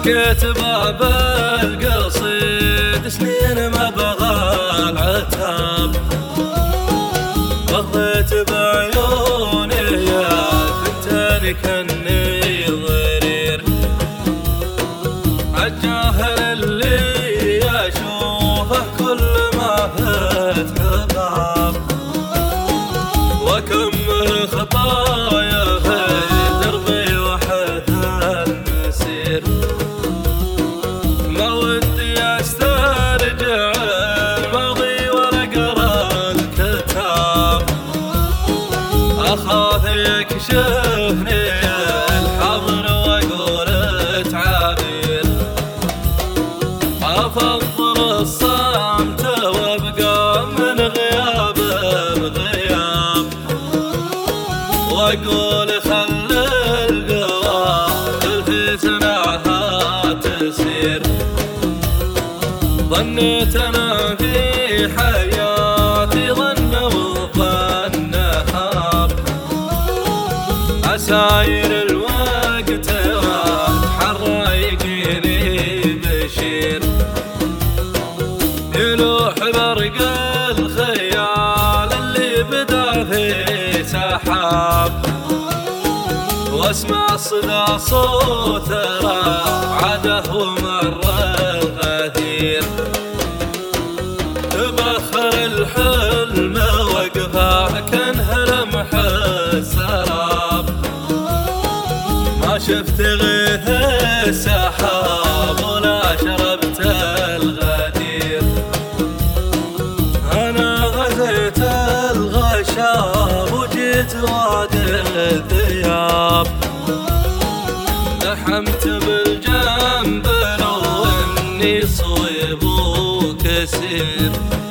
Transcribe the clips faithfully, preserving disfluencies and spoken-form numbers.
دقيت باب القصيد سنين ما بغى العتاب، غضيت بعيوني يا فتاني كني ضرير، عالجاهل اللي اشوفه كل ما فات عقاب، وكم من خطايا في دربي وحد المسير، ما ودي استرجع الماضي ولا اقرا الكتاب، اخاف يكشفني الحضر واقول تعابير، افضل الصمت وابقى من غياب الغياب، واقول خل القوى الفتنة تسير، ظنيت انا في حياتي ظن وظن هاب، عساير الوقت حرايقني بشير، يلوح برق الخيال اللي بدا في سحاب، واسمع صدى صوت رعده ومر الغدير، تبخر الحلم وقفه كانها السراب، ما شفت غيث السحاب ولا شربت الغدير، انا غزيت الغشاب وجيت وادي الذياب، لحمت بالجنب لو اني صويب وكسير،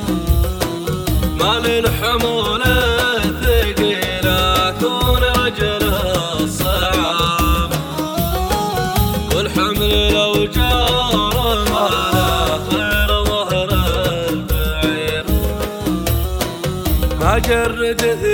ما للحمول الثقيلة كون رجل الصعاب، والحمل لو جار ما له غير ظهر البعير، ما جرد